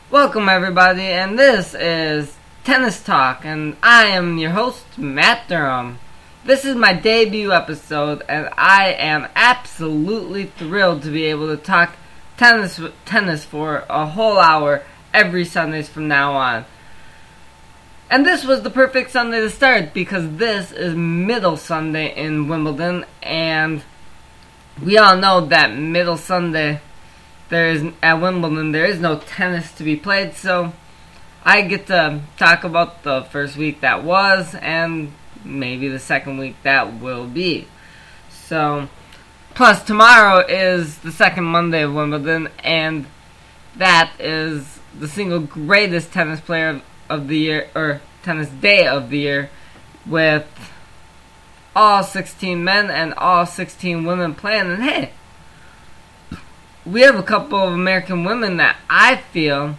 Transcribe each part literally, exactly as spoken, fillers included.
Welcome everybody, and this is Tennis Talk, and I am your host, Matt Durham. This is my debut episode, and I am absolutely thrilled to be able to talk tennis tennis for a whole hour every Sundays from now on. And this was the perfect Sunday to start, because this is Middle Sunday in Wimbledon, and we all know that Middle Sunday There is at Wimbledon, there is no tennis to be played, so I get to talk about the first week that was, and maybe the second week that will be. So, plus tomorrow is the second Monday of Wimbledon, and that is the single greatest tennis player of, of the year, or tennis day of the year, with all sixteen men and all sixteen women playing, and hey, we have a couple of American women that I feel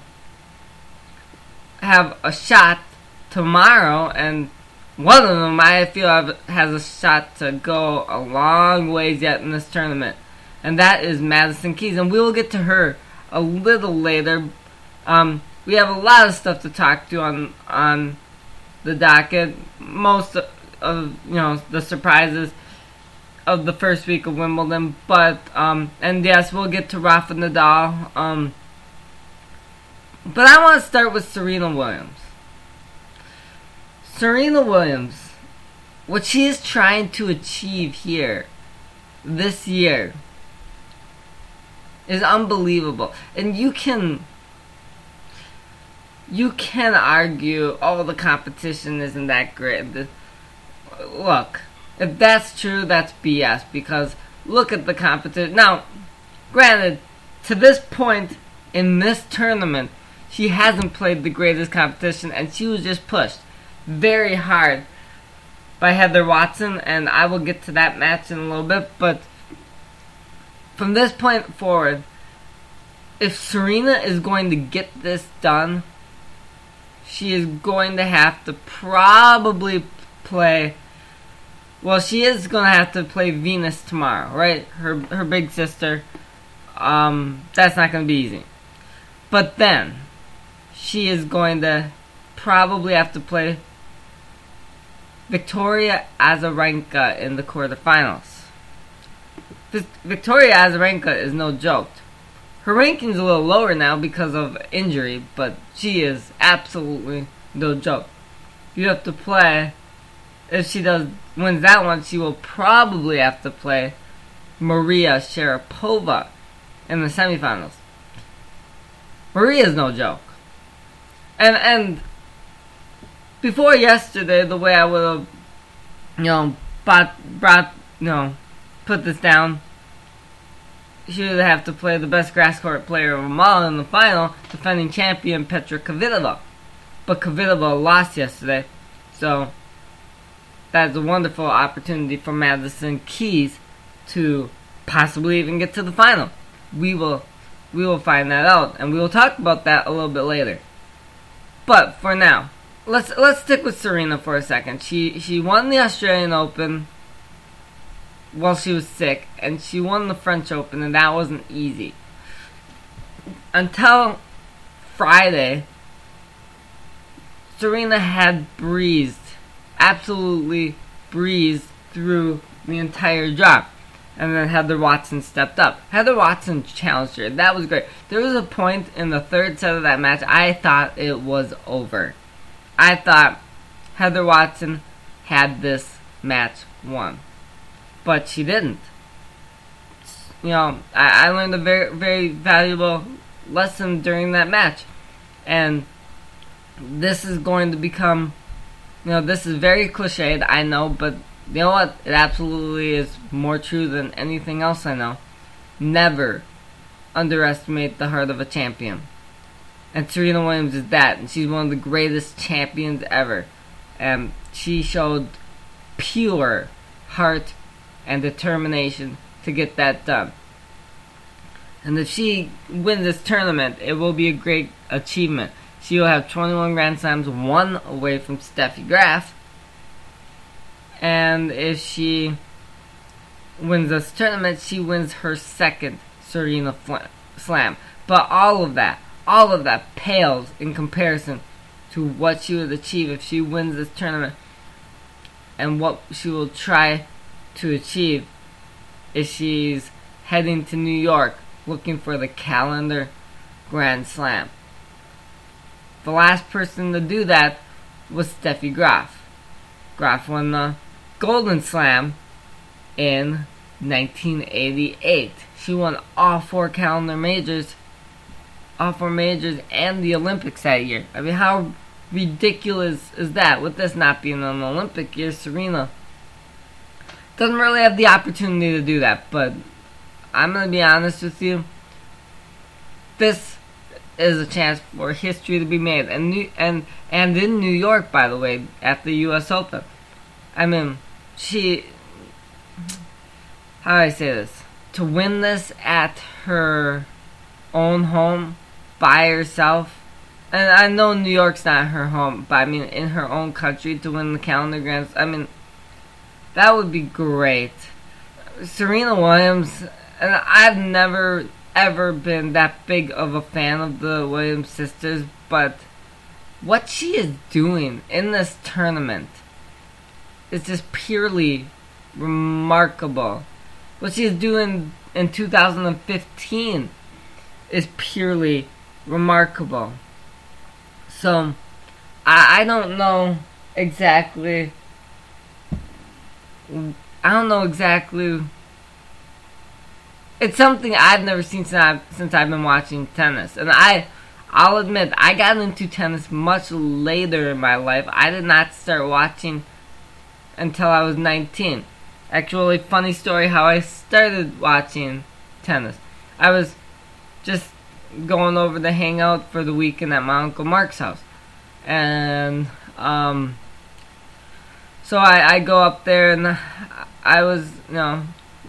have a shot tomorrow, and one of them I feel have, has a shot to go a long ways yet in this tournament, and that is Madison Keys, and we will get to her a little later. Um, we have a lot of stuff to talk to on on the docket. Most of, of you know the surprises of the first week of Wimbledon, but um, and yes, we'll get to Rafa Nadal. Um, but I want to start with Serena Williams. Serena Williams, what she is trying to achieve here this year is unbelievable, and you can you can argue, oh, the competition isn't that great. The, look. If that's true, that's B S, because look at the competition. Now, granted, to this point in this tournament, she hasn't played the greatest competition, and she was just pushed very hard by Heather Watson, and I will get to that match in a little bit, but from this point forward, if Serena is going to get this done, she is going to have to probably play... Well, she is going to have to play Venus tomorrow, right? Her her big sister. Um, that's not going to be easy. But then, she is going to probably have to play Victoria Azarenka in the quarterfinals. Victoria Azarenka is no joke. Her ranking's a little lower now because of injury, but she is absolutely no joke. You have to play... If she does wins that one, she will probably have to play Maria Sharapova in the semifinals. Maria's no joke. And and before yesterday, the way I would have, you know, brought, brought, you know, put this down, she would have to play the best grass court player of them all in the final, defending champion Petra Kvitova. But Kvitova lost yesterday, so that is a wonderful opportunity for Madison Keys to possibly even get to the final. We will we will find that out, and we will talk about that a little bit later. But for now, let's let's stick with Serena for a second. She she won the Australian Open while she was sick, and she won the French Open, and that wasn't easy. Until Friday, Serena had breezed absolutely breezed through the entire drop. And then Heather Watson stepped up. Heather Watson challenged her. That was great. There was a point in the third set of that match I thought it was over. I thought Heather Watson had this match won. But she didn't. You know, I, I learned a very, very valuable lesson during that match. And this is going to become... You know, this is very cliched, I know, but you know what? It absolutely is more true than anything else I know. Never underestimate the heart of a champion. And Serena Williams is that, and she's one of the greatest champions ever. And she showed pure heart and determination to get that done. And if she wins this tournament, it will be a great achievement. She will have twenty-one Grand Slams, one away from Steffi Graf. And if she wins this tournament, she wins her second Serena Slam. But all of that, all of that pales in comparison to what she would achieve if she wins this tournament, and what she will try to achieve if she's heading to New York looking for the calendar Grand Slam. The last person to do that was Steffi Graf. Graf won the Golden Slam in nineteen eighty-eight. She won all four calendar majors, all four majors, and the Olympics that year. I mean, how ridiculous is that? With this not being an Olympic year, Serena doesn't really have the opportunity to do that. But I'm going to be honest with you. This is a chance for history to be made. And New, and and in New York, by the way, at the U S Open. I mean, she... How do I say this? To win this at her own home by herself. And I know New York's not her home, but I mean in her own country to win the calendar Grand Slam. I mean, that would be great. Serena Williams, and I've never ever been that big of a fan of the Williams sisters, but what she is doing in this tournament is just purely remarkable. What she is doing in two thousand fifteen is purely remarkable. So, I, I don't know exactly... I don't know exactly... It's something I've never seen since I've, since I've been watching tennis. And I, I'll admit, I got into tennis much later in my life. I did not start watching until I was nineteen. Actually, funny story how I started watching tennis. I was just going over to hang out for the weekend at my Uncle Mark's house. And, um, so I, I go up there and I was, you know,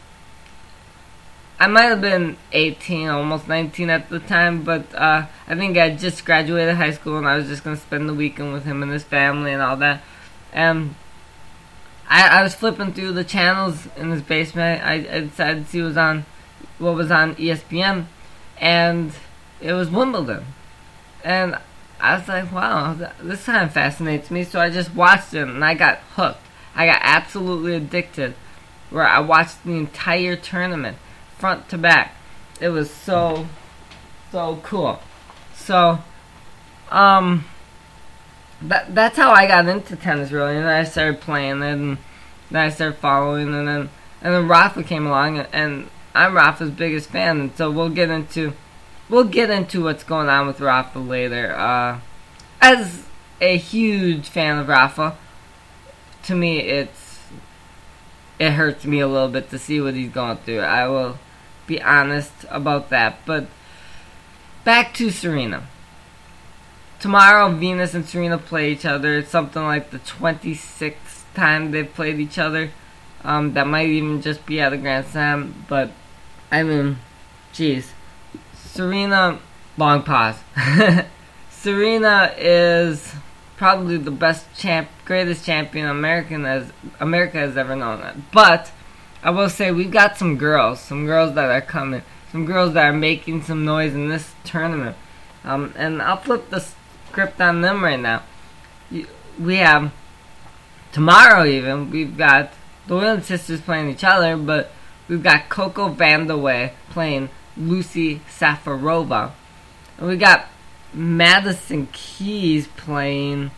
I might have been eighteen, almost nineteen at the time, but uh, I think I just graduated high school and I was just going to spend the weekend with him and his family and all that. And I, I was flipping through the channels in his basement. I, I decided to see what was on, what was on E S P N, and it was Wimbledon. And I was like, wow, this kind of fascinates me, so I just watched it and I got hooked. I got absolutely addicted, where I watched the entire tournament, front to back. It was so, so cool. So, um, that that's how I got into tennis, really. And then I started playing it, and then I started following, and then and then Rafa came along, and I'm Rafa's biggest fan, and so we'll get into we'll get into what's going on with Rafa later. Uh, as a huge fan of Rafa, to me, it's it hurts me a little bit to see what he's going through. I will be honest about that. But back to Serena. Tomorrow, Venus and Serena play each other. It's something like the twenty-sixth time they've played each other. Um, that might even just be at a Grand Slam. But, I mean, geez. Serena, long pause. Serena is probably the best champ, greatest champion American as America has ever known. But I will say we've got some girls, some girls that are coming, some girls that are making some noise in this tournament. Um, and I'll flip the script on them right now. We have tomorrow even we've got the Williams sisters playing each other, but we've got Coco Vandeweghe playing Lucy Safarova, and we got Madison Keys playing.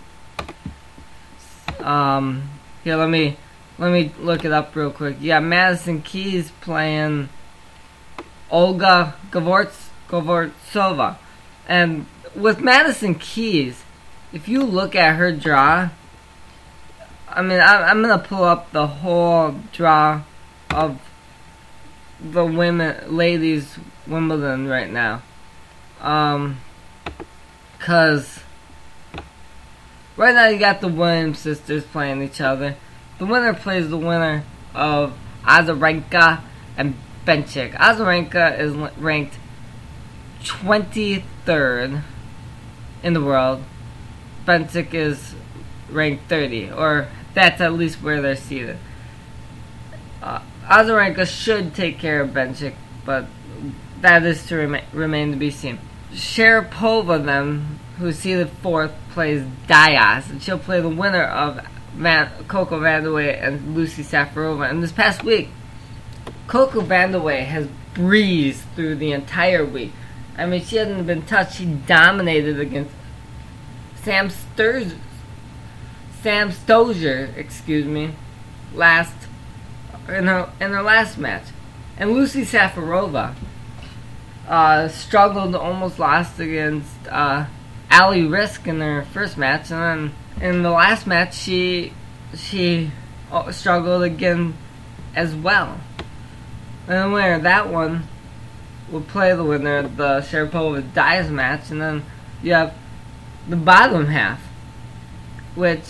Um, here, let me let me look it up real quick. Yeah, Madison Keys playing Olga Gavorts, Gavortsova, and with Madison Keys, if you look at her draw, I mean, I, I'm gonna pull up the whole draw of the women, ladies Wimbledon right now. Um, cause right now you got the Williams sisters playing each other. The winner plays the winner of Azarenka and Bencic. Azarenka is ranked twenty-third in the world. Bencic is ranked thirty, or that's at least where they're seated. Uh, Azarenka should take care of Bencic, but that is to rema- remain to be seen. Sharapova then, who's seeded fourth, plays Diaz, and she'll play the winner of Van, Coco Vandeweghe and Lucy Safarova. And this past week, Coco Vandeweghe has breezed through the entire week. I mean, she hasn't been touched. She dominated against Sam Sturs, Sam Stosur, excuse me, last in her in her last match. And Lucy Safarova uh, struggled, almost lost against uh, Ali Risk in their first match, and then in the last match she she struggled again as well. And the winner of that one will play the winner of the Sharapova Diaz match, and then you have the bottom half, which,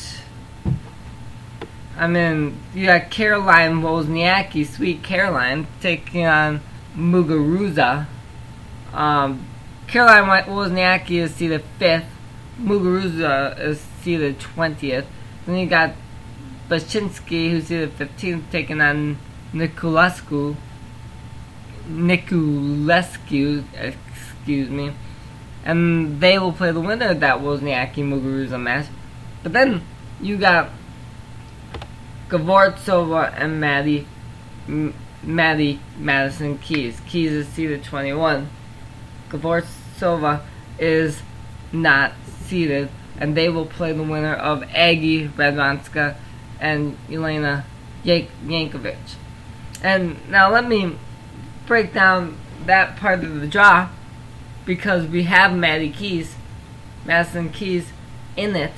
I mean, you got Caroline Wozniacki, Sweet Caroline, taking on Muguruza. Um, Caroline Wozniacki is seeded fifth. Muguruza is seeded twentieth. Then you got Baczynski, who's seeded fifteenth, taking on Niculescu. Niculescu, excuse me. And they will play the winner of that Wozniacki-Muguruza match. But then you got Skvortsova and Maddie, M- Maddie Madison Keys. Keys is seeded twenty-one. Skvortsova is not seeded, and they will play the winner of Aggie Radwanska and Elena Yank- Yankovic. And now let me break down that part of the draw, because we have Maddie Keys, Madison Keys, in it.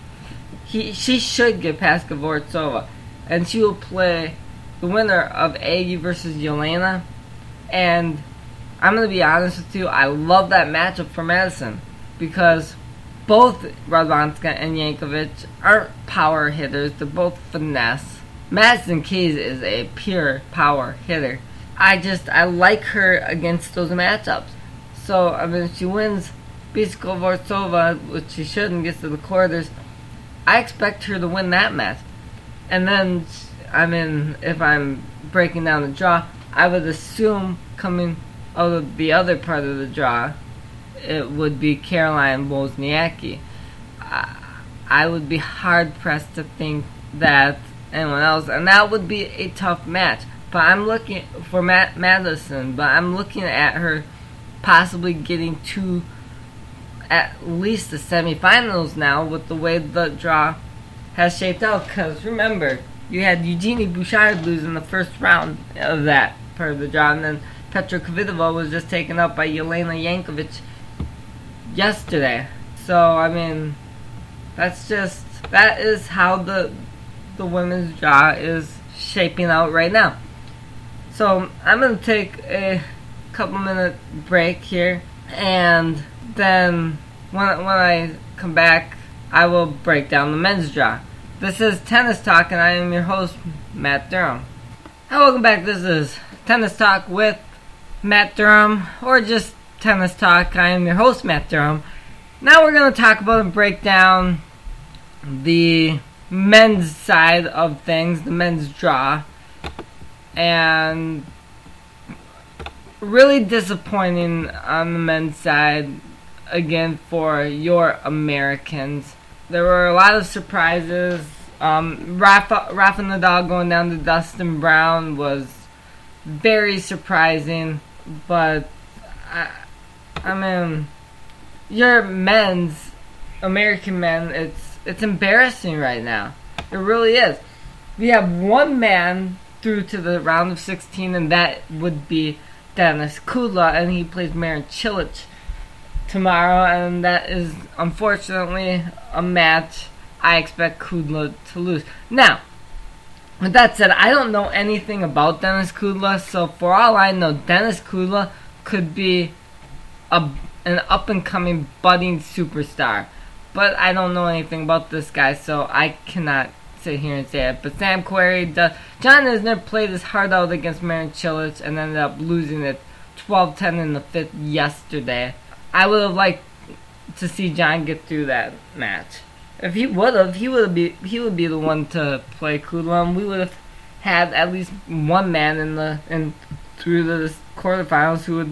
He, she should get past Skvortsova, and she will play the winner of Aggie versus Yelena. And I'm going to be honest with you, I love that matchup for Madison, because both Radwanska and Yankovic aren't power hitters. They're both finesse. Madison Keys is a pure power hitter. I just, I like her against those matchups. So, I mean, if she wins, beats Skvortsova, which she should, and gets to the quarters, I expect her to win that match. And then, I mean, if I'm breaking down the draw, I would assume coming out of the other part of the draw, it would be Caroline Wozniacki. I, I would be hard-pressed to think that anyone else, and that would be a tough match. But I'm looking for Matt Madison, but I'm looking at her possibly getting to at least the semifinals now with the way the draw has shaped out. Because remember, you had Eugenie Bouchard lose in the first round of that part of the draw, and then Petra Kvitova was just taken out by Yelena Yankovic yesterday. So, I mean, that's just, that is how the the women's draw is shaping out right now. So, I'm going to take a couple minute break here, and then when, when I come back, I will break down the men's draw. This is Tennis Talk, and I am your host, Matt Durham. Hi, welcome back. This is Tennis Talk with Matt Durham, or just Tennis Talk. I am your host, Matt Durham. Now we're going to talk about and break down the men's side of things, the men's draw. And really disappointing on the men's side, again, for your Americans. There were a lot of surprises. Um, Rafa, Rafa Nadal going down to Dustin Brown was very surprising, but I, I mean, your men's, American men, it's it's embarrassing right now. It really is. We have one man through to the round of sixteen, and that would be Denis Kudla, and he plays Marin Cilic tomorrow, and that is unfortunately a match I expect Kudla to lose. Now, with that said, I don't know anything about Denis Kudla, so for all I know, Denis Kudla could be a, an up-and-coming budding superstar. But I don't know anything about this guy, so I cannot sit here and say it. But Sam Querrey does. John Isner played his heart out against Marin Cilic and ended up losing it twelve ten in the fifth yesterday. I would have liked to see John get through that match. If he would have, he would be he would be the one to play Kudla, and we would have had at least one man in the in through the quarterfinals who would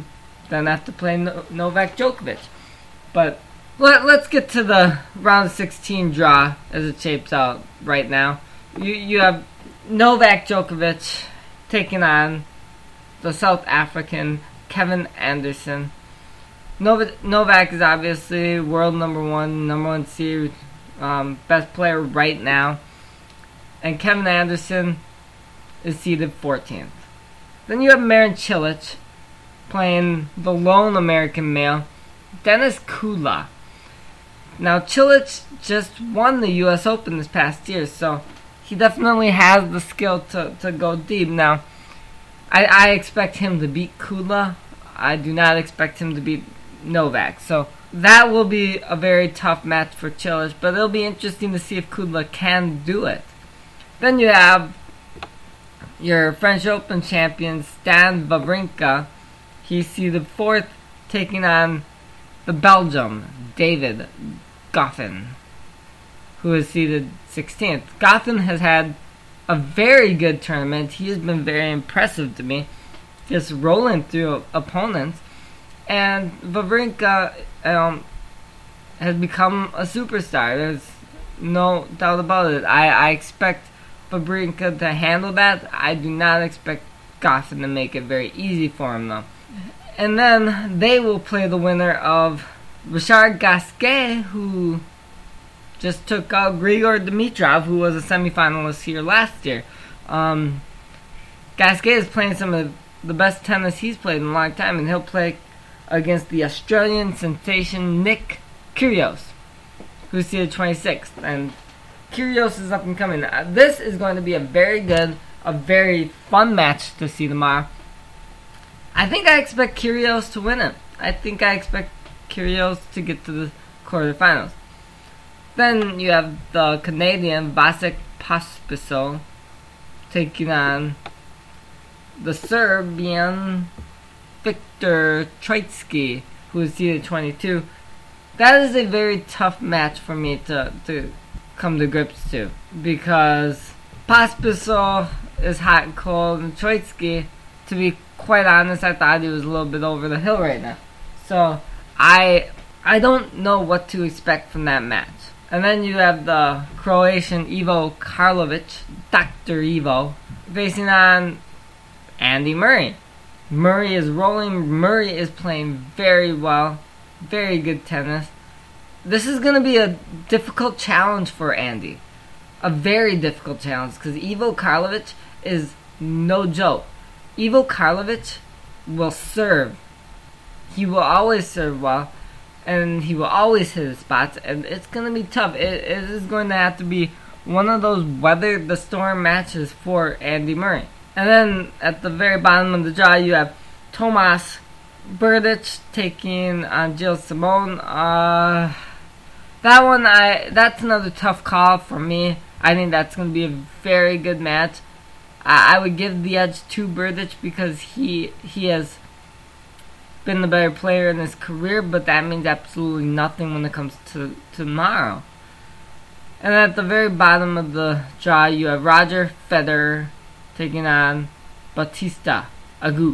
then have to play no- Novak Djokovic. But let, let's get to the round sixteen draw as it shapes out right now. You you have Novak Djokovic taking on the South African Kevin Anderson. Novak, Novak is obviously world number one, number one seed, um, best player right now. And Kevin Anderson is seeded fourteenth. Then you have Marin Cilic playing the lone American male, Denis Kudla. Now, Cilic just won the U S Open this past year, so he definitely has the skill to, to go deep. Now, I, I expect him to beat Kudla. I do not expect him to beat Novak. So that will be a very tough match for Cilic, but it'll be interesting to see if Kudla can do it. Then you have your French Open champion, Stan Wawrinka. He's seeded fourth, taking on the Belgium, David Goffin, who is seeded sixteenth. Goffin has had a very good tournament. He has been very impressive to me, just rolling through opponents. And Wawrinka um, has become a superstar. There's no doubt about it. I, I expect Wawrinka to handle that. I do not expect Goffin to make it very easy for him, though. And then they will play the winner of Richard Gasquet, who just took out Grigor Dimitrov, who was a semifinalist here last year. Um, Gasquet is playing some of the best tennis he's played in a long time, and he'll play against the Australian sensation Nick Kyrgios, who's seeded twenty-sixth. And Kyrgios is up and coming. Uh, this is going to be a very good, a very fun match to see tomorrow. I think I expect Kyrgios to win it. I think I expect Kyrgios to get to the quarterfinals. Then you have the Canadian Vasek Pospisil taking on the Serbian Viktor Troicki, who is seeded twenty-two. That is a very tough match for me to, to come to grips to, because Pospisil is hot and cold, and Troicki, to be quite honest, I thought he was a little bit over the hill right now. So I I don't know what to expect from that match. And then you have the Croatian Ivo Karlovic, Doctor Ivo, facing on Andy Murray. Murray is rolling. Murray is playing very well. Very good tennis. This is going to be a difficult challenge for Andy. A very difficult challenge, because Ivo Karlovic is no joke. Ivo Karlovic will serve. He will always serve well, and he will always hit his spots, and it's going to be tough. It, it is going to have to be one of those weather the storm matches for Andy Murray. And then at the very bottom of the draw, you have Tomas Berdych taking on Gilles Simon. Uh, that one, I that's another tough call for me. I think that's going to be a very good match. I, I would give the edge to Berdych because he he has been the better player in his career, but that means absolutely nothing when it comes to, to tomorrow. And at the very bottom of the draw, you have Roger Federer taking on Bautista Agut.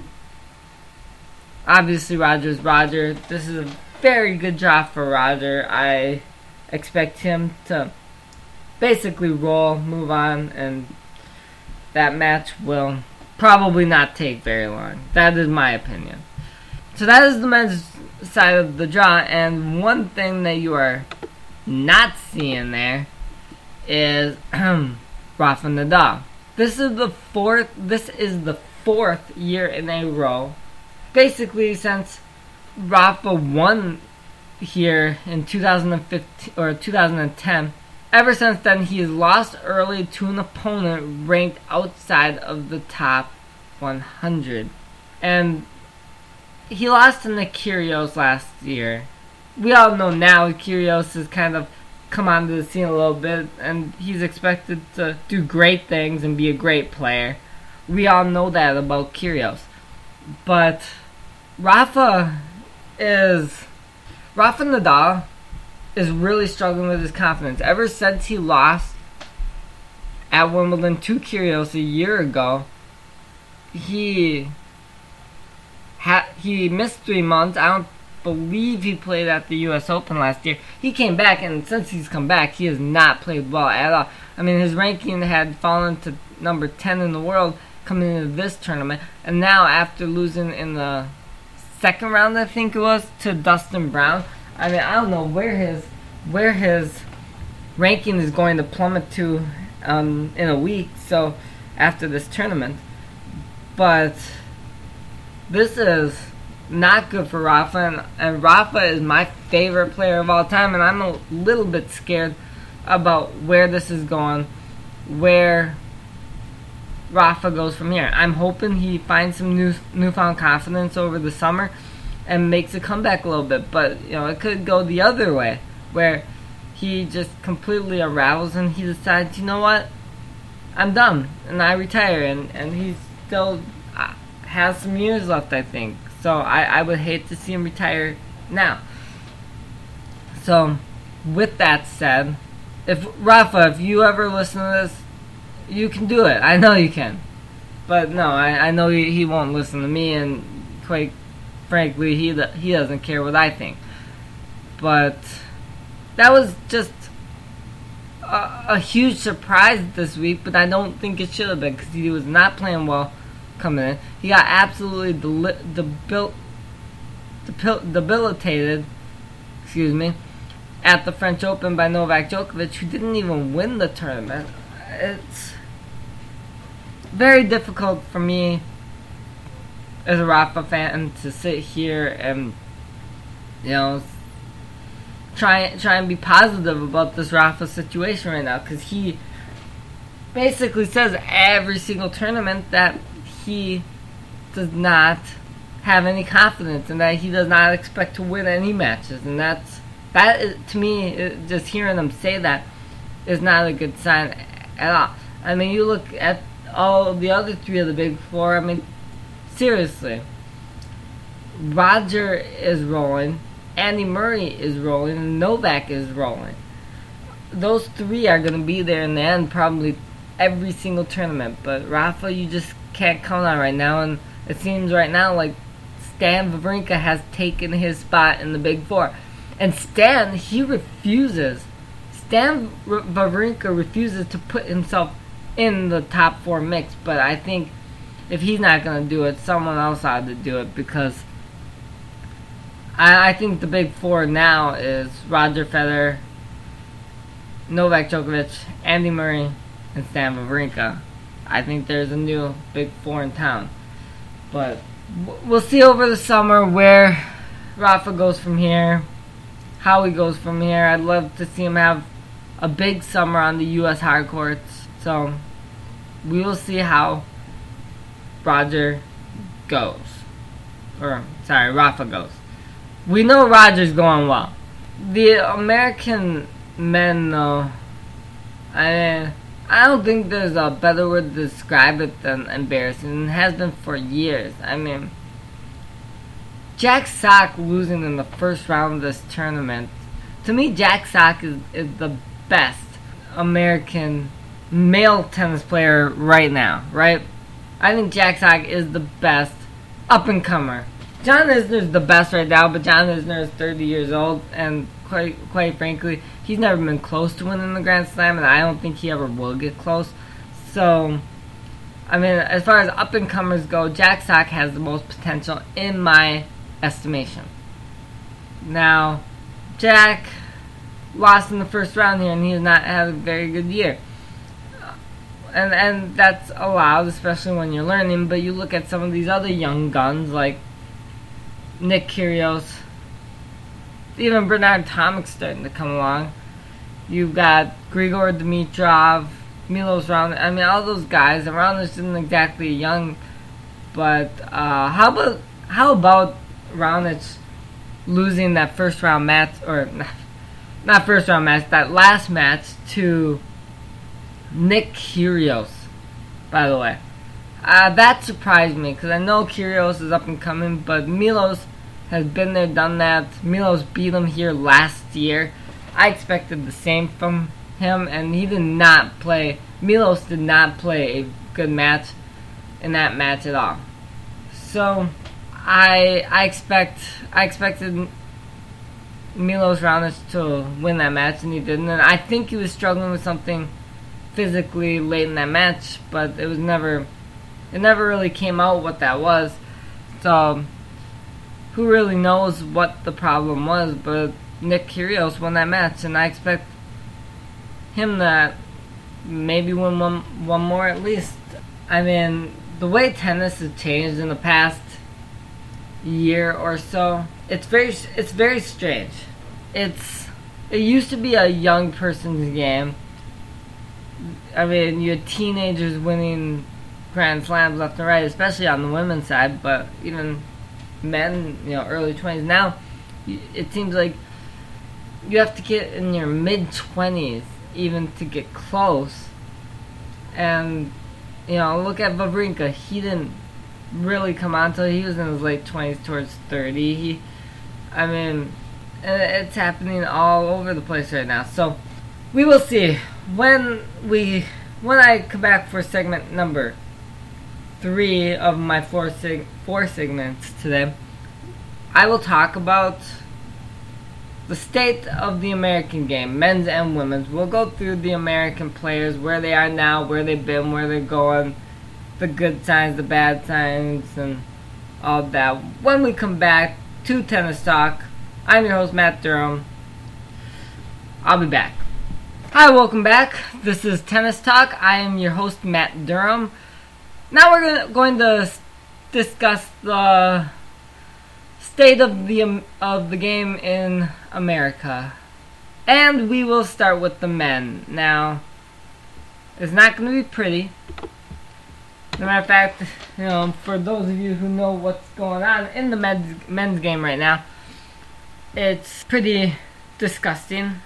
Obviously, Roger's Roger. This is a very good draw for Roger. I expect him to basically roll, move on, and that match will probably not take very long. That is my opinion. So that is the men's side of the draw, and one thing that you are not seeing there is Rafa Nadal. This is the fourth. This is the fourth year in a row, basically since Rafa won here in two thousand fifteen or two thousand ten. Ever since then, he has lost early to an opponent ranked outside of the top one hundred, and he lost to Nick Kyrgios last year. We all know now Kyrgios has kind of come onto the scene a little bit, and he's expected to do great things and be a great player. We all know that about Kyrgios. But Rafa is... Rafa Nadal is really struggling with his confidence. Ever since he lost at Wimbledon to Kyrgios a year ago, he ha- he missed three months. I don't believe he played at the U S Open last year. He came back, and since he's come back, he has not played well at all. I mean, his ranking had fallen to number ten in the world coming into this tournament, and now after losing in the second round, I think it was, to Dustin Brown, I mean, I don't know where his where his ranking is going to plummet to um, in a week. So after this tournament, but this is not good for Rafa, and, and Rafa is my favorite player of all time, and I'm a little bit scared about where this is going, where Rafa goes from here. I'm hoping he finds some new newfound confidence over the summer and makes a comeback a little bit, but you know, it could go the other way, where he just completely unravels and he decides, you know what, I'm done, and I retire, and, and he still uh, has some years left, I think. So I, I would hate to see him retire now. So with that said, if Rafa, if you ever listen to this, you can do it. I know you can. But no, I, I know he, he won't listen to me, and quite frankly, he he doesn't care what I think. But that was just a, a huge surprise this week, but I don't think it should have been, because he was not playing well coming in. He got absolutely deli- debil- debil- debilitated, excuse me, at the French Open by Novak Djokovic, who didn't even win the tournament. It's very difficult for me as a Rafa fan to sit here and, you know, try try and be positive about this Rafa situation right now, because he basically says every single tournament that he does not have any confidence and that he does not expect to win any matches, and that's that is, to me, it, just hearing him say that is not a good sign at all. I mean, you look at all the other three of the big four. I mean, seriously, Roger is rolling, Andy Murray is rolling, and Novak is rolling. Those three are going to be there in the end, probably every single tournament. But Rafa, you just can't count on right now, and it seems right now like Stan Wawrinka has taken his spot in the big four. And Stan, he refuses. Stan Wawrinka refuses to put himself in the top four mix, but I think if he's not going to do it, someone else ought to do it, because I, I think the big four now is Roger Federer, Novak Djokovic, Andy Murray, and Stan Wawrinka. I think there's a new big four in town. But we'll see over the summer where Rafa goes from here, how he goes from here. I'd love to see him have a big summer on the U S hard courts. So we will see how Roger goes. Or, sorry, Rafa goes. We know Roger's going well. The American men, though, I I don't think there's a better word to describe it than embarrassing. It has been for years. I mean, Jack Sock losing in the first round of this tournament. To me, Jack Sock is, is the best American male tennis player right now, right? I think Jack Sock is the best up-and-comer. John Isner's the best right now, but John Isner is thirty years old, and quite quite frankly, he's never been close to winning the Grand Slam, and I don't think he ever will get close. So, I mean, as far as up-and-comers go, Jack Sock has the most potential in my estimation. Now, Jack lost in the first round here, and he has not had a very good year. And and that's allowed, especially when you're learning, but you look at some of these other young guns, like Nick Kyrgios, even Bernard Tomic's starting to come along. You've got Grigor Dimitrov, Milos Raonic. I mean, all those guys. And Raonic isn't exactly young, but uh, how about how about Raonic losing that first round match, or not, not first round match, that last match to Nick Kyrgios, by the way. Uh, that surprised me, because I know Kyrgios is up and coming, but Milos has been there, done that. Milos beat him here last year. I expected the same from him, and he did not play, Milos did not play a good match in that match at all. So, I I expect I expected Milos Raonic to win that match, and he didn't. And I think he was struggling with something physically late in that match, but it was never it never really came out what that was. So who really knows what the problem was? But Nick Kyrgios won that match, and I expect him to maybe win one one more at least. I mean, the way tennis has changed in the past year or so, it's very it's very strange. It's it used to be a young person's game. I mean, you had teenagers winning Grand Slams left and right, especially on the women's side, but even men, you know, early twenties. Now, it seems like you have to get in your mid twenties even to get close. And, you know, look at Wawrinka. He didn't really come on until he was in his late twenties towards thirty. He, I mean, it's happening all over the place right now. So, we will see. When we, when I come back for segment number three of my four, seg- four segments today, I will talk about the state of the American game, men's and women's. We'll go through the American players, where they are now, where they've been, where they're going, the good signs, the bad signs, and all that. When we come back to Tennis Talk, I'm your host, Matt Durham. I'll be back. Hi, welcome back. This is Tennis Talk. I am your host, Matt Durham. Now we're gonna, going to discuss the state of the um, of the game in America, and we will start with the men. Now, it's not going to be pretty. As a matter of fact, you know, for those of you who know what's going on in the men's men's game right now, it's pretty disgusting.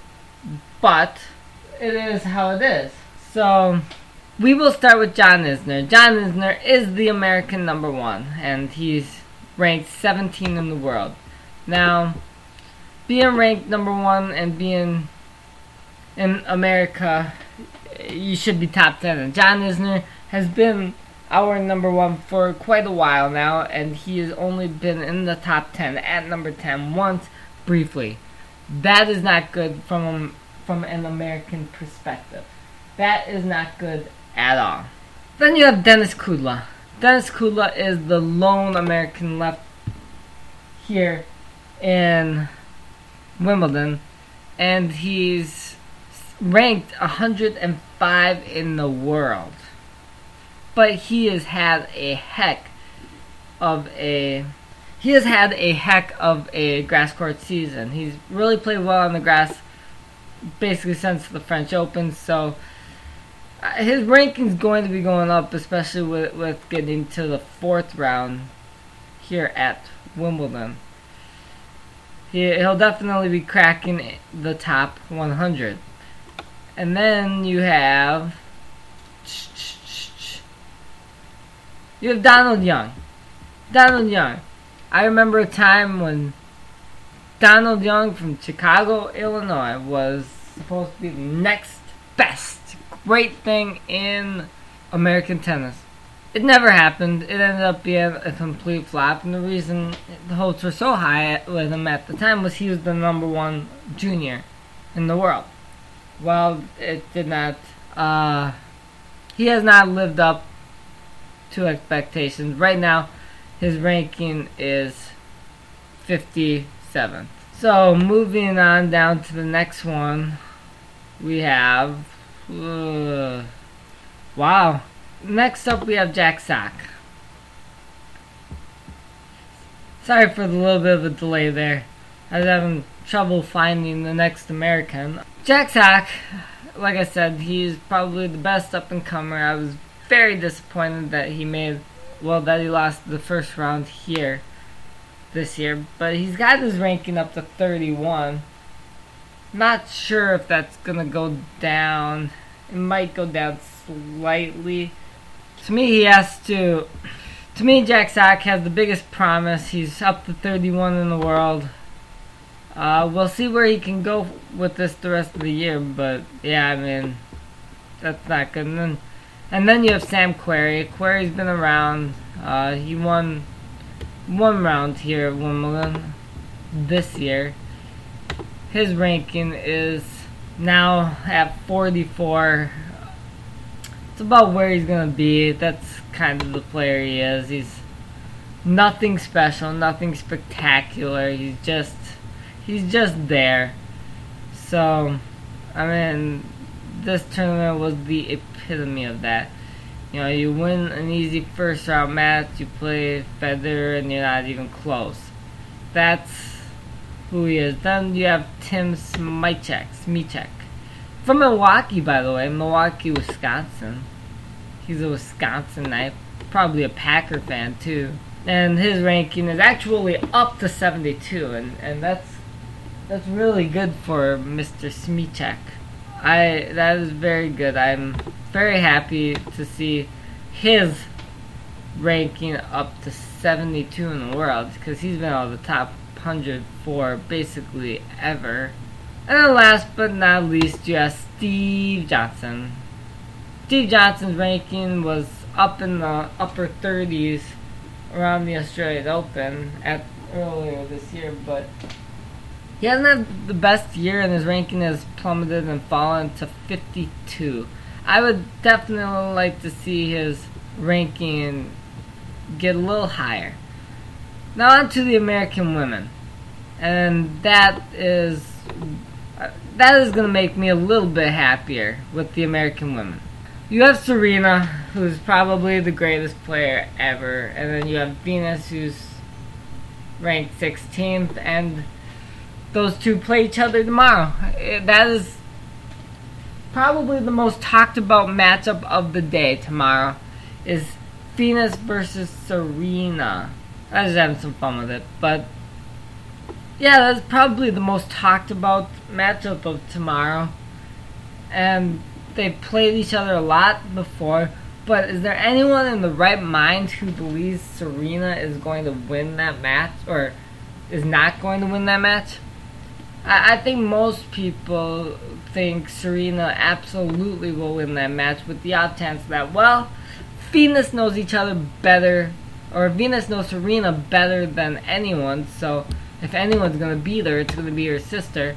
But it is how it is. So we will start with John Isner. John Isner is the American number one, and he's ranked seventeenth in the world. Now, being ranked number one and being in America, you should be top ten. And John Isner has been our number one for quite a while now, and he has only been in the top ten at number ten once, briefly. That is not good from from an American perspective. That is not good at all. Then you have Denis Kudla. Denis Kudla is the lone American left here in Wimbledon, and he's ranked one hundred five in the world. But he has had a heck of a he has had a heck of a grass court season. He's really played well on the grass basically since the French Open, so uh, his ranking's going to be going up, especially with, with getting to the fourth round here at Wimbledon. He, he'll definitely be cracking the top one hundred. And then you have you have Donald Young. Donald Young. I remember a time when Donald Young from Chicago, Illinois was supposed to be the next best great thing in American tennis. It never happened. It ended up being a complete flop, and the reason the hopes were so high with him at the time was he was the number one junior in the world. Well, it did not. Uh, he has not lived up to expectations. Right now, his ranking is fifty-seventh. So, moving on down to the next one, we have... Uh, wow. Next up, we have Jack Sock. Sorry for the little bit of a delay there. I was having trouble finding the next American. Jack Sock, like I said, he's probably the best up-and-comer. I was very disappointed that he made, well, that he lost the first round here this year. But he's got his ranking up to thirty-one. Not sure if that's going to go down. It might go down slightly. To me, he has to... To me, Jack Sock has the biggest promise. He's up to thirty-one in the world. Uh, we'll see where he can go with this the rest of the year. But, yeah, I mean, that's not good. And then, and then you have Sam Querrey. Querrey's been around. Uh, he won one round here at Wimbledon this year. His ranking is now at forty-four. It's about where he's going to be. That's kind of the player he is. He's nothing special, nothing spectacular. He's just, he's just there. So, I mean, this tournament was the epitome of that. You know, you win an easy first round match, you play Federer, and you're not even close. That's who he is. Then you have Tim Smyczek, Smyczek. From Milwaukee, by the way, Milwaukee, Wisconsin. He's a Wisconsinite, probably a Packer fan too. And his ranking is actually up to seventy-two, and, and that's that's really good for Mister Smyczek. I that is very good. I'm very happy to see his ranking up to seventy-two in the world, because he's been out of the top one hundred for basically ever. And then last but not least, you have Steve Johnson. Steve Johnson's ranking was up in the upper thirties around the Australian Open at earlier this year, but he hasn't had the best year, and his ranking has plummeted and fallen to fifty-two. I would definitely like to see his ranking get a little higher. Now on to the American women, and that is that is going to make me a little bit happier with the American women. You have Serena, who's probably the greatest player ever, and then you have Venus, who's ranked sixteenth, and those two play each other tomorrow. That is probably the most talked about matchup of the day tomorrow, is Venus versus Serena. I was having some fun with it, but yeah, that's probably the most talked about matchup of tomorrow. And they've played each other a lot before, but is there anyone in the right mind who believes Serena is going to win that match, or is not going to win that match? I, I think most people think Serena absolutely will win that match, with the odd chance that, well, Venus knows each other better, or Venus knows Serena better than anyone, so if anyone's going to beat her, it's going to be her sister.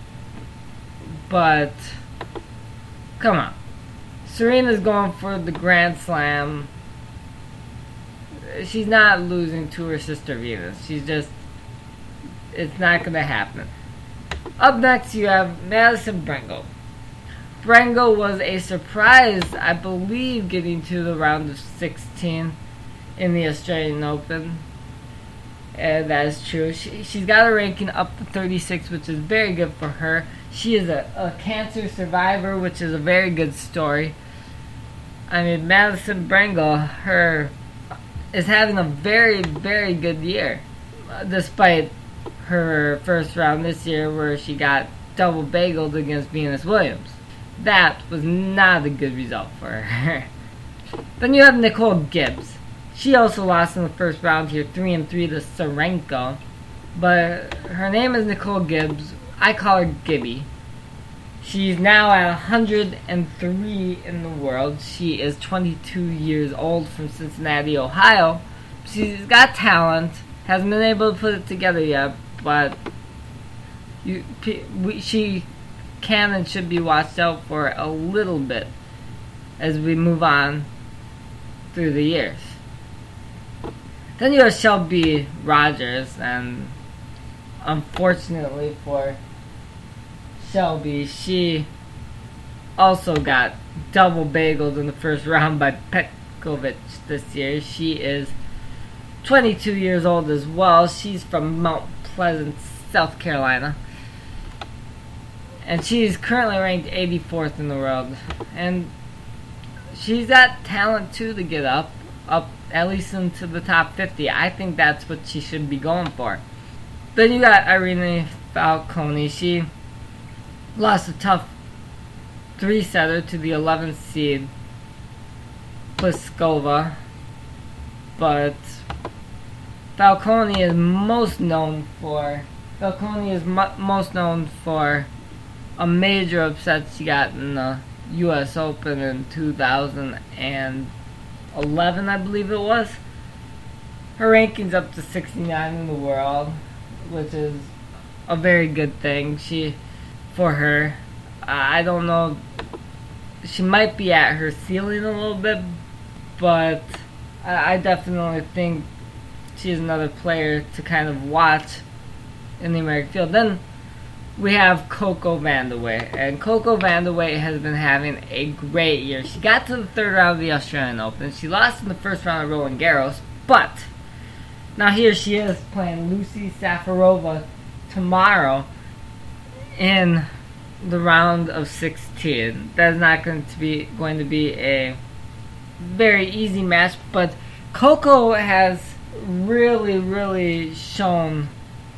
But come on. Serena's going for the Grand Slam. She's not losing to her sister Venus. She's just... It's not going to happen. Up next, you have Madison Brengo. Brengo was a surprise, I believe, getting to the round of sixteen in the Australian Open. And that is true. She, she's got a ranking up to thirty-six, which is very good for her. She is a, a cancer survivor, which is a very good story. I mean, Madison Brengo, her, is having a very, very good year. Uh, despite her first round this year where she got double bageled against Venus Williams. That was not a good result for her. Then you have Nicole Gibbs. She also lost in the first round here, three and three to Sarenko. But her name is Nicole Gibbs. I call her Gibby. She's now at one hundred three in the world. She is twenty-two years old, from Cincinnati, Ohio. She's got talent. Hasn't been able to put it together yet, but you, we, she can and should be watched out for a little bit as we move on through the years. Then you have Shelby Rogers, and unfortunately for Shelby, she also got double bageled in the first round by Petkovic this year. She is twenty-two years old as well. She's from Mount Pleasant, South Carolina. And she's currently ranked eighty-fourth in the world. And she's got talent too to get up, up at least into the top fifty. I think that's what she should be going for. Then you got Irene Falconi. She lost a tough three-setter to the eleventh seed Pliskova. But Falconi is most known for Falconi is mo- most known for a major upset she got in the U S Open in two thousand eleven, I believe it was. her ranking's up to sixty-nine in the world, which is a very good thing. She, for her, uh, I don't know. She might be at her ceiling a little bit, but I, I definitely think she's another player to kind of watch in the American field. Then we have Coco Vandeweghe, and Coco Vandeweghe has been having a great year. She got to the third round of the Australian Open. She lost in the first round of Roland Garros, but now here she is playing Lucy Safarova tomorrow in the round of sixteen. That's not going to be going to be a very easy match, but Coco has really, really shown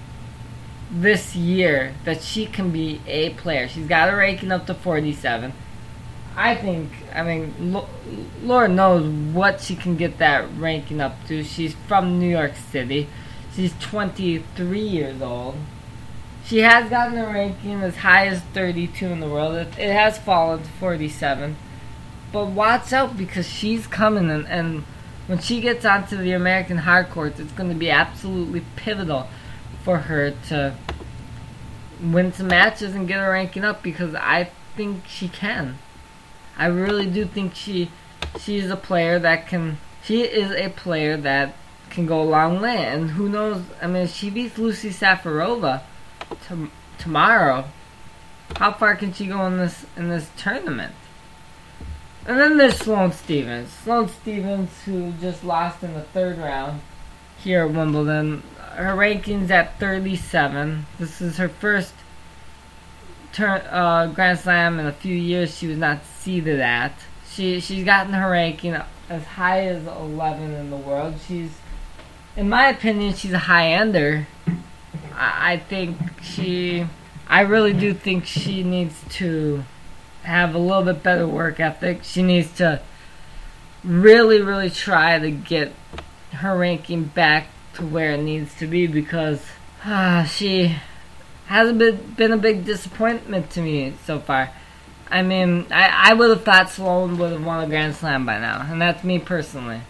this year that she can be a player. She's got her ranking up to forty-seven. I think, I mean, L- Lord knows what she can get that ranking up to. She's from New York City. She's twenty-three years old. She has gotten a ranking as high as thirty-two in the world. It, it has fallen to forty-seven. But watch out, because she's coming, and, and when she gets onto the American hard courts, it's going to be absolutely pivotal for her to win some matches and get her ranking up, because I think she can. I really do think she she's a player that can she is a player that can go a long way, and who knows, I mean, if she beats Lucy Safarova to, tomorrow, how far can she go in this in this tournament? And then there's Sloane Stephens. Sloane Stephens, who just lost in the third round here at Wimbledon. Her ranking's at thirty-seven. This is her first turn, uh, Grand Slam in a few years she was not seeded at. She she's gotten her ranking as high as eleven in the world. She's, in my opinion, she's a high ender. I, I think she, I really do think she needs to have a little bit better work ethic. She needs to really, really try to get her ranking back to where it needs to be, because uh, she hasn't been, been a big disappointment to me so far. I mean, I, I would have thought Sloane would have won a Grand Slam by now, and that's me personally.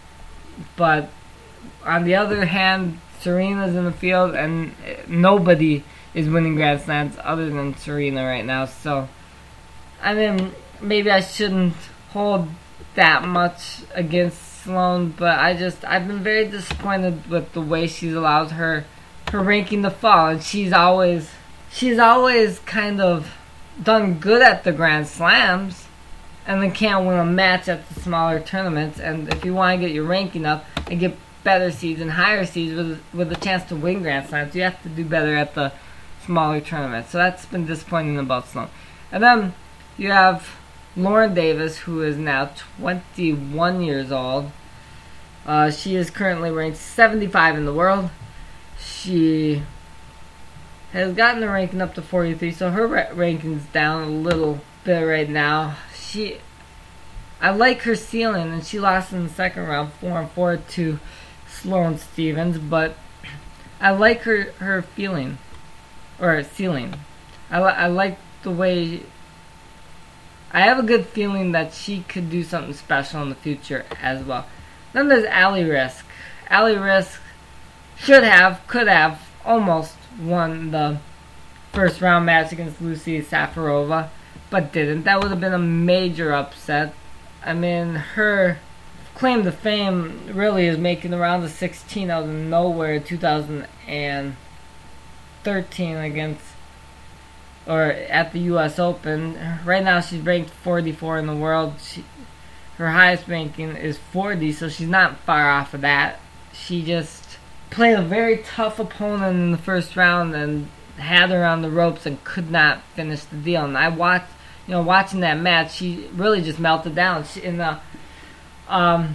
But on the other hand, Serena's in the field, and nobody is winning Grand Slams other than Serena right now. So, I mean, maybe I shouldn't hold that much against Sloane, but I just, I've been very disappointed with the way she's allowed her her ranking to fall, and she's always she's always kind of done good at the Grand Slams and then can't win a match at the smaller tournaments. And if you want to get your ranking up and get better seeds and higher seeds with with a chance to win Grand Slams, you have to do better at the smaller tournaments. So that's been disappointing about Sloane. And then you have Lauren Davis, who is now twenty-one years old. Uh, she is currently ranked seventy-five in the world. She has gotten her ranking up to forty-three, so her ra- ranking's down a little bit right now. She, I like her ceiling, and she lost in the second round, four and four to Sloane Stephens. But I like her her feeling, or ceiling. I li- I like the way. I have a good feeling that she could do something special in the future as well. Then there's Ali Risk. Ali Risk should have, could have, almost won the first round match against Lucy Safarova, but didn't. That would have been a major upset. I mean, her claim to fame really is making the round of sixteen out of nowhere in two thousand thirteen against, or at the U S Open. Right now she's ranked forty-four in the world. She, her highest ranking is forty, so she's not far off of that. She just played a very tough opponent in the first round and had her on the ropes and could not finish the deal. And I watched, you know, watching that match, she really just melted down. She, in the um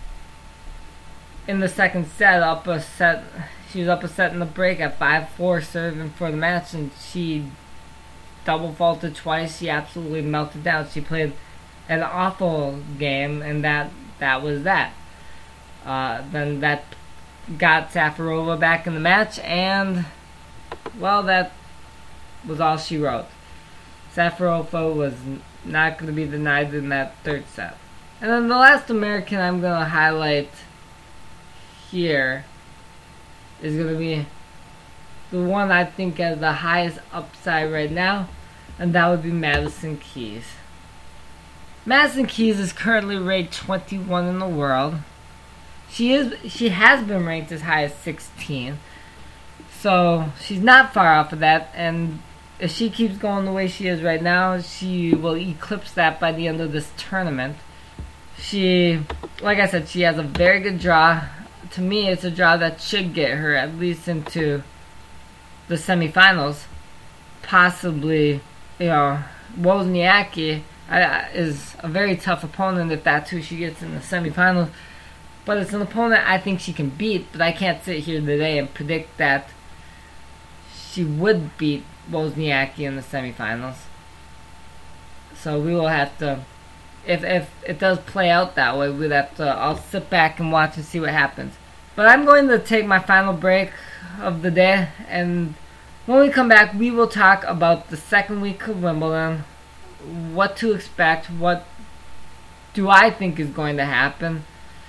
in the second set, up a set, she was up a set in the break at five four serving for the match, and she double faulted twice. She absolutely melted down. She played an awful game, and that that was that. Uh, then that got Safarova back in the match, and well, that was all she wrote. Safarova was not going to be denied in that third set. And then the last American I'm going to highlight here is going to be the one I think has the highest upside right now, and that would be Madison Keys. Madison Keys is currently ranked twenty-one in the world. She is she has been ranked as high as sixteen, so she's not far off of that. And if she keeps going the way she is right now, she will eclipse that by the end of this tournament. She, like I said, she has a very good draw. To me, it's a draw that should get her at least into the semifinals. Possibly, you know, Wozniacki uh, is a very tough opponent if that's who she gets in the semifinals. But it's an opponent I think she can beat, but I can't sit here today and predict that she would beat Wozniacki in the semifinals. So we will have to, if if it does play out that way, we'd have to, I'll sit back and watch and see what happens. But I'm going to take my final break of the day, and when we come back, we will talk about the second week of Wimbledon, what to expect, what do I think is going to happen,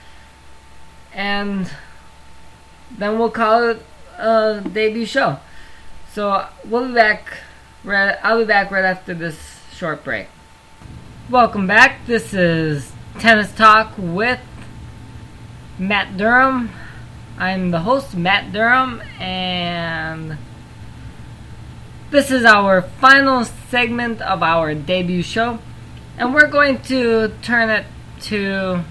and then we'll call it a debut show. So we'll be back. Right, I'll be back right after this short break. Welcome back. This is Tennis Talk with Matt Durham. I'm the host, Matt Durham, and this is our final segment of our debut show, and we're going to turn it to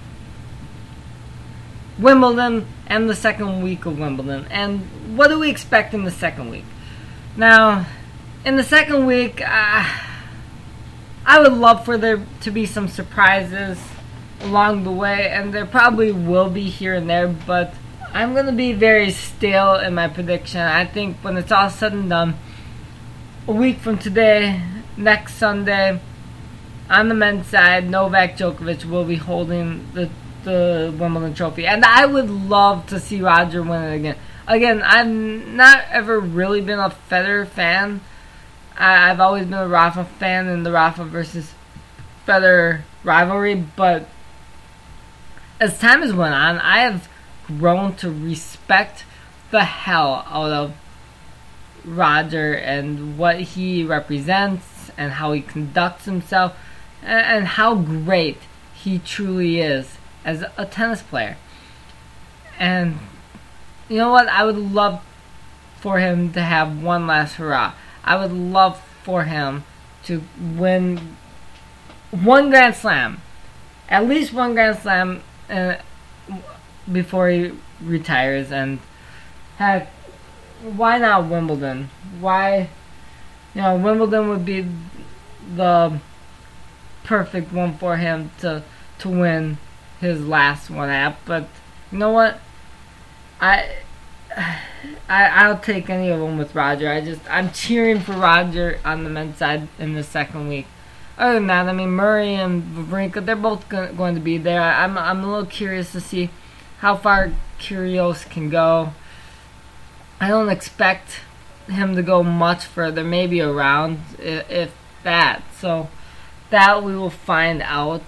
Wimbledon and the second week of Wimbledon. And what do we expect in the second week? Now, in the second week, uh, I would love for there to be some surprises along the way, and there probably will be here and there, but I'm going to be very stale in my prediction. I think when it's all said and done, a week from today, next Sunday, on the men's side, Novak Djokovic will be holding the, the Wimbledon trophy. And I would love to see Roger win it again. Again, I've not ever really been a Federer fan. I, I've always been a Rafa fan in the Rafa versus Federer rivalry. But as time has went on, I have grown to respect the hell out of Roger and what he represents and how he conducts himself and, and how great he truly is as a tennis player. And you know what? I would love for him to have one last hurrah. I would love for him to win one Grand Slam, at least one Grand Slam uh, before he retires. And heck, why not Wimbledon? Why, you know, Wimbledon would be the perfect one for him to to win his last one at. But you know what? I, I I'll take any of them with Roger. I just I'm cheering for Roger on the men's side in the second week. Other than that, I mean, Murray and Wawrinka, they're both go- going to be there. I'm I'm a little curious to see how far Kyrgios can go. I don't expect him to go much further, maybe a round, if, if that. So that we will find out.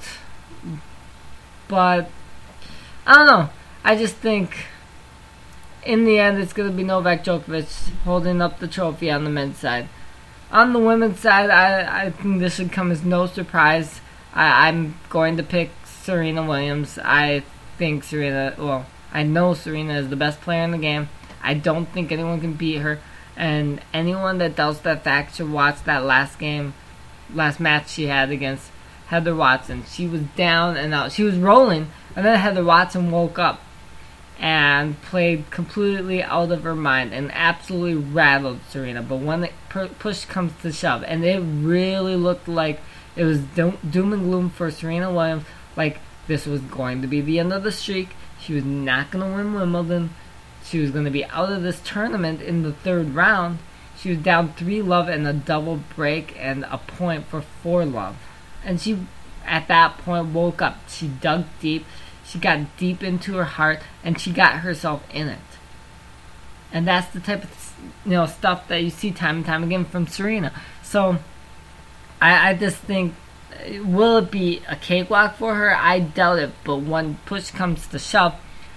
But I don't know. I just think in the end it's going to be Novak Djokovic holding up the trophy on the men's side. On the women's side, I, I think this should come as no surprise. I, I'm going to pick Serena Williams. I think Serena, well, I know Serena is the best player in the game. I don't think anyone can beat her. And anyone that doubts that fact should watch that last game, last match she had against Heather Watson. She was down and out. She was rolling, and then Heather Watson woke up and played completely out of her mind and absolutely rattled Serena. But when the push comes to shove, and it really looked like it was doom and gloom for Serena Williams, like this was going to be the end of the streak. She was not going to win Wimbledon. She was going to be out of this tournament in the third round. She was down three love and a double break and a point for four love. And she, at that point, woke up. She dug deep. She got deep into her heart, and she got herself in it. And that's the type of, you know, stuff that you see time and time again from Serena. So, I, I just think, will it be a cakewalk for her? I doubt it. But when push comes to shove,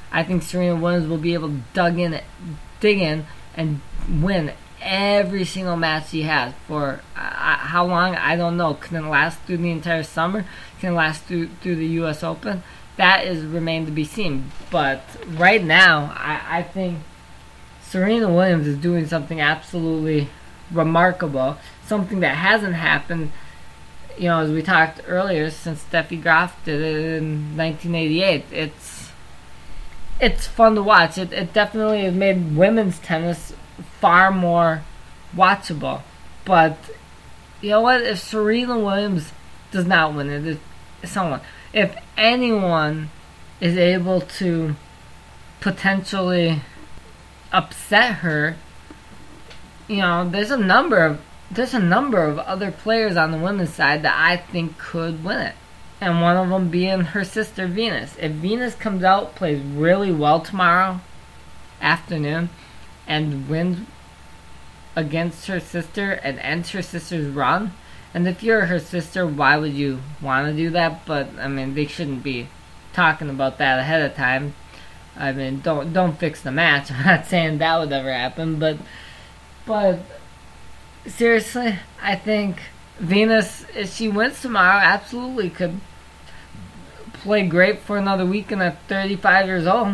I think Serena Williams will be able to dug in, dig in and win every single match she has. For uh, how long, I don't know. Can it last through the entire summer? Can it last through, through the U S Open? That is remained to be seen. But right now, I, I think Serena Williams is doing something absolutely remarkable. Something that hasn't happened, you know, as we talked earlier, since Steffi Graf did it in nineteen eighty-eight. It's it's fun to watch. It, it definitely has made women's tennis far more watchable. But you know what? If Serena Williams does not win it, if someone, if anyone is able to potentially upset her, you know, there's a number of there's a number of other players on the women's side that I think could win it. And one of them being her sister Venus. If Venus comes out, plays really well tomorrow afternoon, and wins against her sister and ends her sister's run, and if you're her sister, why would you want to do that? But I mean, they shouldn't be talking about that ahead of time. I mean, don't don't fix the match. I'm not saying that would ever happen, but but seriously, I think Venus, if she wins tomorrow, absolutely could play great for another week and at thirty-five years old,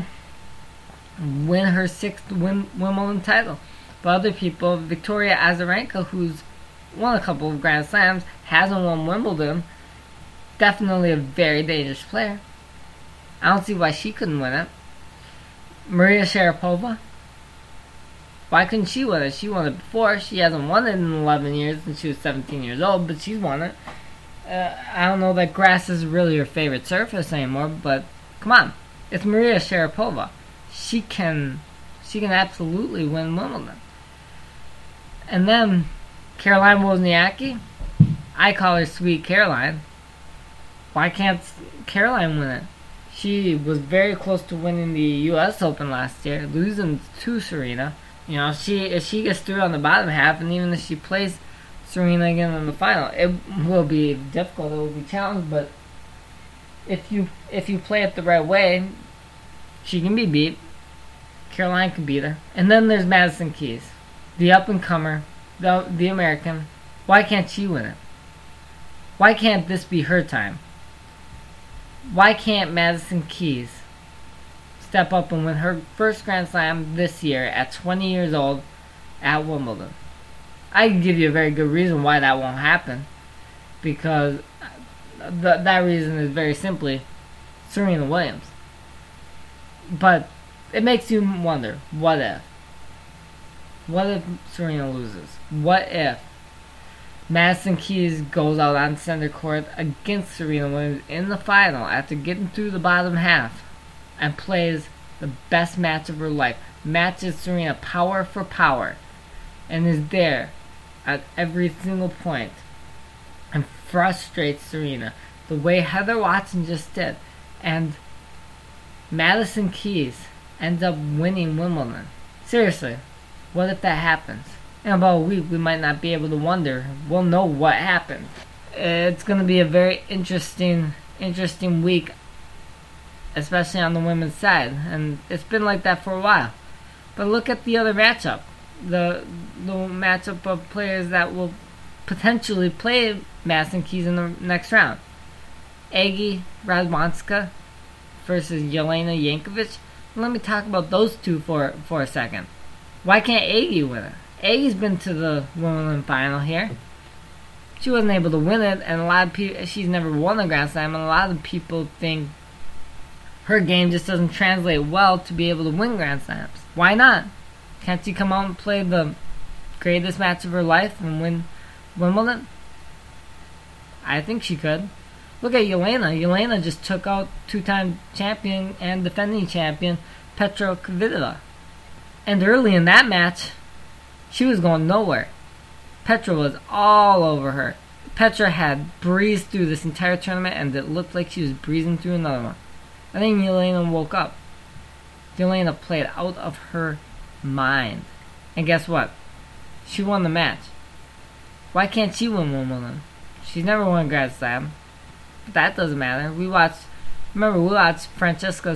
win her sixth Wim- Wimbledon title. But other people, Victoria Azarenka, who's won a couple of Grand Slams, hasn't won Wimbledon, definitely a very dangerous player. I don't see why she couldn't win it. Maria Sharapova, why couldn't she win it? She won it before. She hasn't won it in eleven years since she was seventeen years old, but she's won it. Uh, I don't know that grass is really her favorite surface anymore, but come on. It's Maria Sharapova. She can she can absolutely win Wimbledon. And then Caroline Wozniacki, I call her Sweet Caroline. Why can't Caroline win it? She was very close to winning the U S Open last year, losing to Serena. You know, she if she gets through on the bottom half, and even if she plays Serena again in the final, it will be difficult. It will be challenged, but if you if you play it the right way, she can be beat. Caroline can beat her. And then there's Madison Keys, the up and comer, the the American. Why can't she win it? Why can't this be her time? Why can't Madison Keys step up and win her first Grand Slam this year at twenty years old at Wimbledon? I can give you a very good reason why that won't happen, because th- that reason is very simply Serena Williams. But it makes you wonder, what if? What if Serena loses? What if Madison Keys goes out on center court against Serena Williams in the final after getting through the bottom half and plays the best match of her life, matches Serena power for power, and is there at every single point and frustrates Serena the way Heather Watson just did, and Madison Keys ends up winning Wimbledon? Seriously, what if that happens? In about a week, we might not be able to wonder. We'll know what happened. It's going to be a very interesting, interesting week, especially on the women's side, and it's been like that for a while. But look at the other matchup, the the matchup of players that will potentially play Madison Keys in the next round. Agi Radwanska versus Jelena Jankovic. Let me talk about those two for for a second. Why can't Agi win it? Agi's been to the Wimbledon final here. She wasn't able to win it, and a lot of people, she's never won a Grand Slam, and a lot of people think her game just doesn't translate well to be able to win Grand Slams. Why not? Can't she come out and play the greatest match of her life and win Wimbledon? I think she could. Look at Jelena. Jelena just took out two-time champion and defending champion Petra Kvitova. And early in that match, she was going nowhere. Petra was all over her. Petra had breezed through this entire tournament, and it looked like she was breezing through another one. I think Jelena woke up. Jelena played out of her mind. And guess what? She won the match. Why can't she win Wimbledon? She's never won a Grand Slam. But that doesn't matter. We watched, remember, we watched Francesca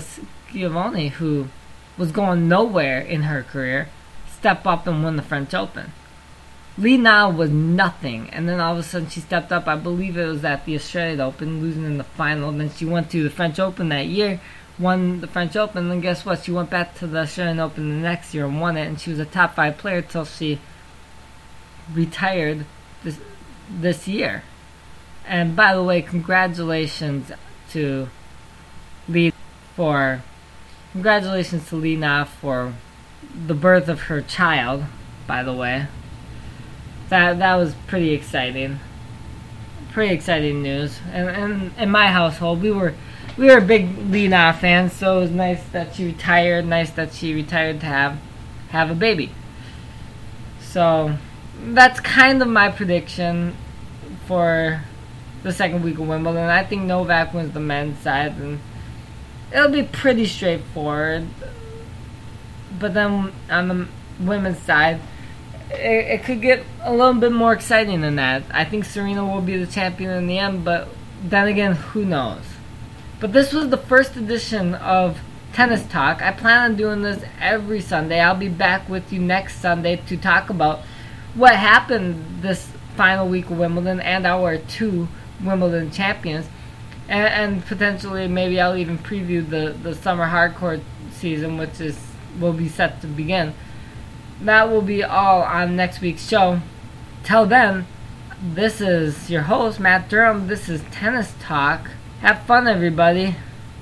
Schiavone, who was going nowhere in her career, step up and win the French Open. Li Na was nothing, and then all of a sudden she stepped up. I believe it was at the Australian Open, losing in the final. Then she went to the French Open that year, won the French Open, and then guess what? She went back to the Australian Open the next year and won it, and she was a top five player till she retired this this year. And by the way, congratulations to Li for congratulations to Li Na for the birth of her child. By the way. That that was pretty exciting, pretty exciting news. And, and in my household, we were we were big Li Na fans, so it was nice that she retired. Nice that she retired to have have a baby. So that's kind of my prediction for the second week of Wimbledon. I think Novak wins the men's side, and it'll be pretty straightforward. But then on the women's side, It, it could get a little bit more exciting than that. I think Serena will be the champion in the end, but then again, who knows? But this was the first edition of Tennis Talk. I plan on doing this every Sunday. I'll be back with you next Sunday to talk about what happened this final week of Wimbledon and our two Wimbledon champions. And, and potentially, maybe I'll even preview the, the summer hardcourt season, which is will be set to begin. That will be all on next week's show. Till then, this is your host, Matt Durham. This is Tennis Talk. Have fun, everybody.